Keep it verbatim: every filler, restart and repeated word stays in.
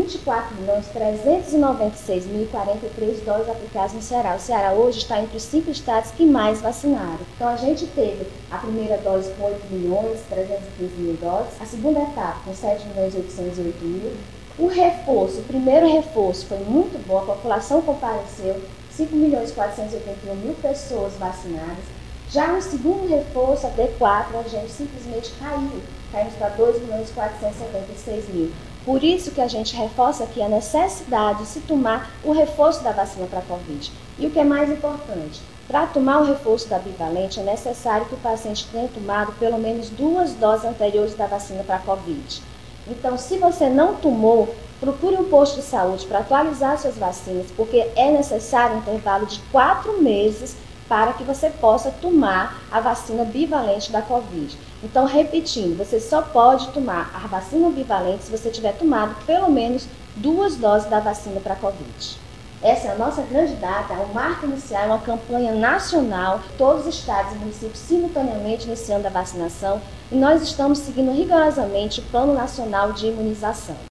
vinte e quatro milhões trezentos e noventa e seis mil e quarenta e três doses aplicadas no Ceará. O Ceará hoje está entre os cinco estados que mais vacinaram. Então a gente teve a primeira dose com oito milhões trezentos e quinze mil doses, a segunda etapa com sete milhões oitocentos e oito mil. O reforço, o primeiro reforço foi muito bom, a população compareceu, cinco milhões quatrocentos e oitenta e um mil pessoas vacinadas. Já no segundo reforço, a D quatro, a gente simplesmente caiu, caímos para dois milhões quatrocentos e setenta e seis mil. Por isso que a gente reforça aqui a necessidade de se tomar o reforço da vacina para a Covid. E o que é mais importante, para tomar o reforço da bivalente é necessário que o paciente tenha tomado pelo menos duas doses anteriores da vacina para a Covid. Então, se você não tomou, procure um posto de saúde para atualizar suas vacinas, porque é necessário um intervalo de quatro meses para que você possa tomar a vacina bivalente da Covid. Então, repetindo, você só pode tomar a vacina bivalente se você tiver tomado pelo menos duas doses da vacina para a Covid. Essa é a nossa grande data, o marco inicial, uma campanha nacional, todos os estados e municípios simultaneamente iniciando a vacinação, e nós estamos seguindo rigorosamente o Plano Nacional de Imunização.